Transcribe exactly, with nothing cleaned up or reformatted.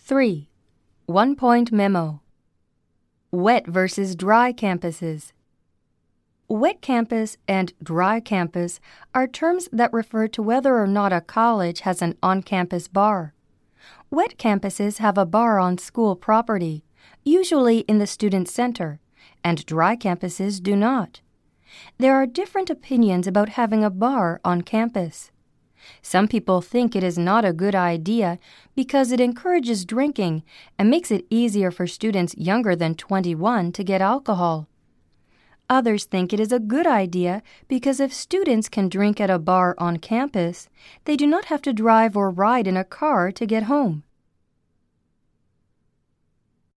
three. One-point memo. Wet versus dry campuses. Wet campus and dry campus are terms that refer to whether or not a college has an on-campus bar. Wet campuses have a bar on school property, usually in the student center, and dry campuses do not. There are different opinions about having a bar on campus. Some people think it is not a good idea because it encourages drinking and makes it easier for students younger than twenty-one to get alcohol. Others think it is a good idea because if students can drink at a bar on campus, they do not have to drive or ride in a car to get home.